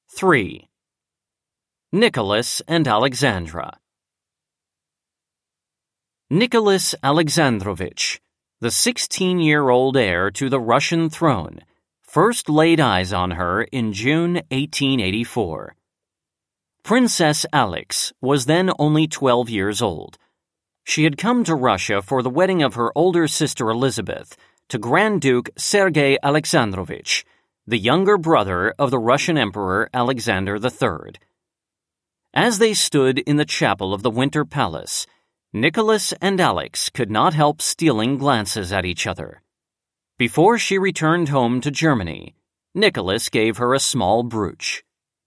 3. Nicholas and Alexandra. Nicholas Alexandrovich, the 16-year-old heir to the Russian throne, first laid eyes on her in June 1884. Princess Alex was then only 12 years old. She had come to Russia for the wedding of her older sister Elizabeth to Grand Duke Sergei Alexandrovich, the younger brother of the Russian Emperor Alexander III. As they stood in the chapel of the Winter Palace, Nicholas and Alex could not help stealing glances at each other. Before she returned home to Germany, Nicholas gave her a small brooch.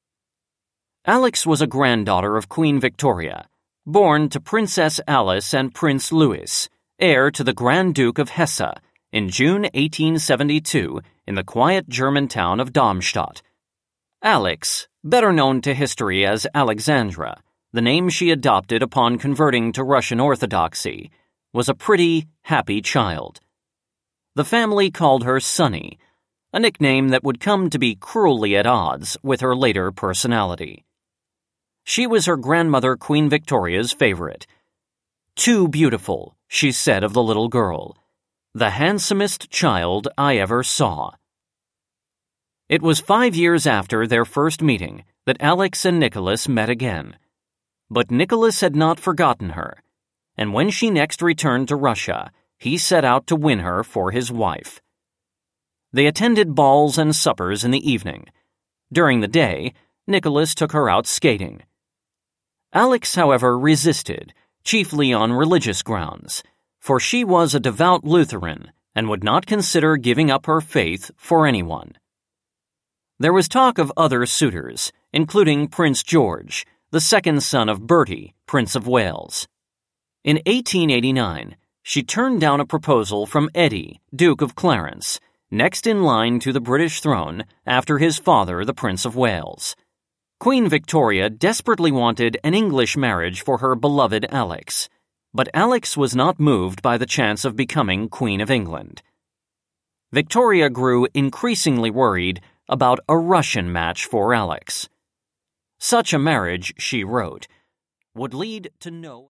Alex was a granddaughter of Queen Victoria, born to Princess Alice and Prince Louis, heir to the Grand Duke of Hesse, in June 1872 in the quiet German town of Darmstadt. Alex, better known to history as Alexandra, the name she adopted upon converting to Russian Orthodoxy, was a pretty, happy child. The family called her Sunny, a nickname that would come to be cruelly at odds with her later personality. She was her grandmother Queen Victoria's favorite. "Too beautiful," she said of the little girl. "The handsomest child I ever saw." It was 5 years after their first meeting that Alex and Nicholas met again. But Nicholas had not forgotten her, and when she next returned to Russia, he set out to win her for his wife. They attended balls and suppers in the evening. During the day, Nicholas took her out skating. Alex, however, resisted, chiefly on religious grounds, for she was a devout Lutheran and would not consider giving up her faith for anyone. There was talk of other suitors, including Prince George, the second son of Bertie, Prince of Wales. In 1889, she turned down a proposal from Eddie, Duke of Clarence, next in line to the British throne after his father, the Prince of Wales. Queen Victoria desperately wanted an English marriage for her beloved Alex, but Alex was not moved by the chance of becoming Queen of England. Victoria grew increasingly worried about a Russian match for Alex. Such a marriage, she wrote, would lead to no